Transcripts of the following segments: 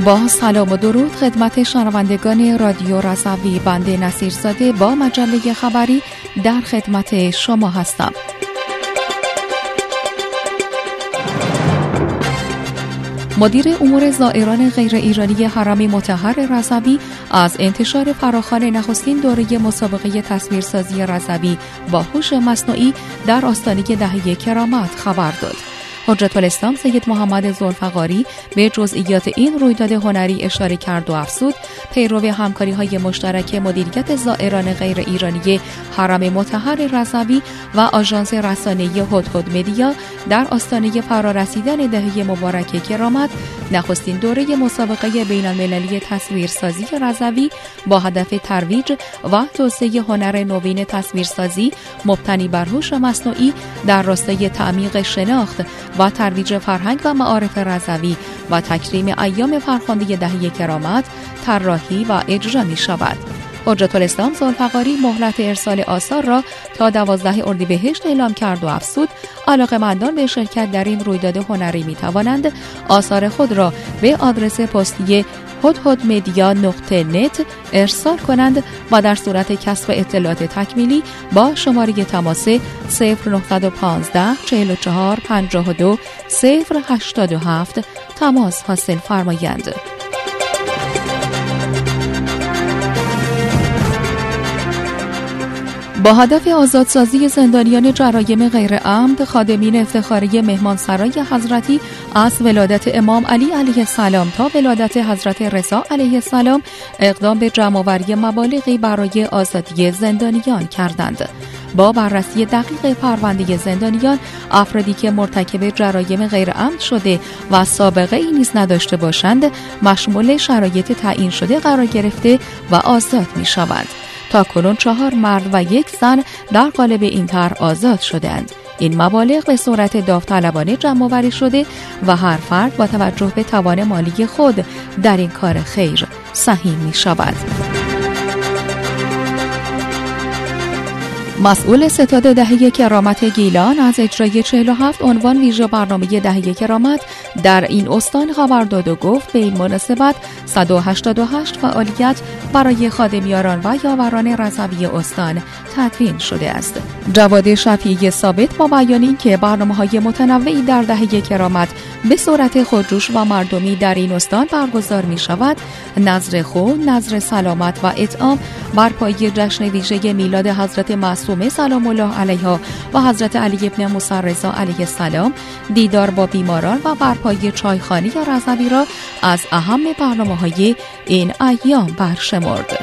با سلام و درود خدمت شنوندگان رادیو رضوی، بنده نصیرزاده با مجله خبری در خدمت شما هستم. مدیر امور زائران غیر ایرانی حرم مطهر رضوی از انتشار فراخوان نخستین دوره مسابقه تصویرسازی رضوی با هوش مصنوعی در آستانه دهه کرامت خبر داد. حجت الاسلام سید محمد ذوالفقاری به جزئیات این رویداد هنری اشاره کرد و افزود پیرو همکاری‌های مشترک مدیریت زائران غیر ایرانی حرم مطهر رضوی و آژانس رسانه‌ای هدهد مدیا در آستانه فرارسیدن دهه مبارک کرامت نخستین دوره مسابقه بین‌المللی تصویرسازی رضوی با هدف ترویج و توسعه هنر نوین تصویرسازی مبتنی بر هوش مصنوعی در راستای تعمیق شناخت و ترویج فرهنگ و معارف رضوی و تکریم ایام فرخنده دهه کرامت طراحی و اجرا می شود. حجت الاسلام ذوالفقاری مهلت ارسال آثار را تا 12 اردیبهشت اعلام کرد و افزود علاقه‌مندان به شرکت در این رویداد هنری می توانند آثار خود را به آدرس پستی hudhudmedia.net ارسال کنند و در صورت کسب اطلاعات تکمیلی با شماره تماس 0915 44 52 087 تماس حاصل فرمایند. با هدف آزادسازی زندانیان جرایم غیر عمد، خادمین افتخاری مهمانسرای حضرتی از ولادت امام علی علیه السلام تا ولادت حضرت رضا علیه السلام اقدام به جمع‌آوری مبالغی برای آزادی زندانیان کردند. با بررسی دقیق پرونده زندانیان، افرادی که مرتکب جرایم غیر عمد شده و سابقه ای نیز نداشته باشند، مشمول شرایط تعیین شده قرار گرفته و آزاد می شوند. تا کنون 4 مرد و 1 زن در قالب این طرح آزاد شدند. این مبالغ به صورت داوطلبانه جمع‌آوری شده و هر فرد با توجه به توان مالی خود در این کار خیر سهیم می شود. مسئول ستاد دهه کرامت گیلان از اجرای 47 عنوان ویژه برنامه دهه کرامت در این استان خبر داد و گفت به این مناسبت 188 فعالیت برای خادمیاران و یاوران رضوی استان تدوین شده است. جواد شفیعی ثابت با بیان اینکه برنامه‌های متنوعی در دهه کرامت به صورت خودجوش و مردمی در این استان برگزار می شود، نذر خون، نذر سلامت و اطعام بر پایه جشن ویژه میلاد حضرت معصومه سلام الله علیها و حضرت علی ابن موسی رضا علیه السلام، دیدار با بیماران و بر پایه چایخانه رضوی را از اهم برنامه‌های این ایام برشمرد.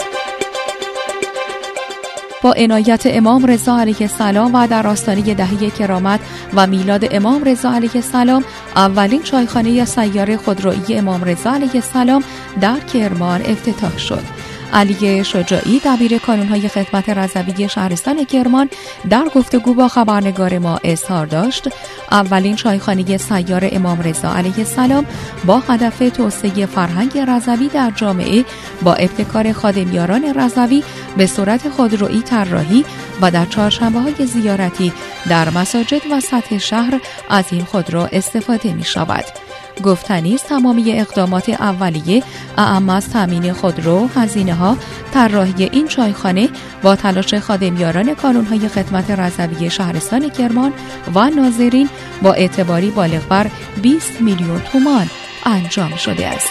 با عنایت امام رضا علیه السلام و در آستانه دهه کرامت و میلاد امام رضا علیه السلام، اولین چایخانه سیار خودروئی امام رضا علیه السلام در کرمان افتتاح شد. علی شجاعی دبیر کانون‌های خدمت رضوی شهرستان کرمان در گفتگو با خبرنگار ما اظهار داشت اولین چایخانه سیار امام رضا علیه السلام با هدف توسعه فرهنگ رضوی در جامعه با ابتکار خادمیاران رضوی به صورت خودروئی طراحی و در چهارشنبه‌های زیارتی در مساجد و سطح شهر از این خودرو استفاده می شود. گفتنی است تمامی اقدامات اولیه اعم از تامین خودرو، هزینه‌ها، طراحی این چایخانه با تلاش خادمیاران کانون‌های خدمت رضوی شهرستان کرمان و ناظرین با اعتباری بالغ بر 20 میلیون تومان انجام شده است.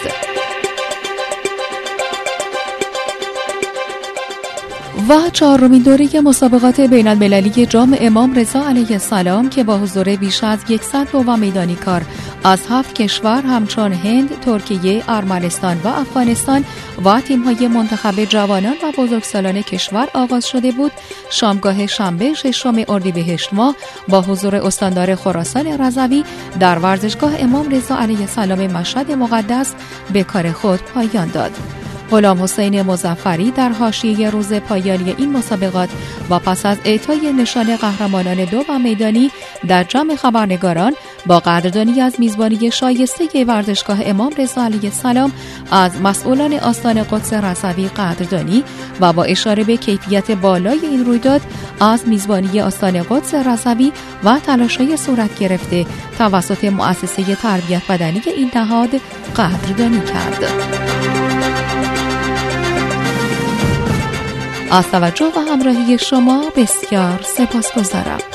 و 4مین دوره مسابقات بین‌المللی جام امام رضا علیه السلام که با حضور بیش از 100 بوم میدانی کار از 7 کشور همچون هند، ترکیه، ارمنستان و افغانستان و تیم‌های منتخب جوانان و بزرگسالان کشور آغاز شده بود، شامگاه شنبه 6 اردیبهشت ماه با حضور استاندار خراسان رضوی در ورزشگاه امام رضا علیه السلام مشهد مقدس به کار خود پایان داد. غلام حسین مظفری در حاشیه روز پایانی این مسابقات و پس از اعطای نشان قهرمانان 2 میدانی در جمع خبرنگاران با قدردانی از میزبانی شایسته ورزشگاه امام رضا علیه السلام از مسئولان آستان قدس رضوی قدردانی و با اشاره به کیفیت بالای این رویداد از میزبانی آستان قدس رضوی و تلاش‌های صورت گرفته توسط مؤسسه تربیت بدنی این نهاد قدردانی کرد. از توجه و همراهی شما بسیار سپاسگزارم.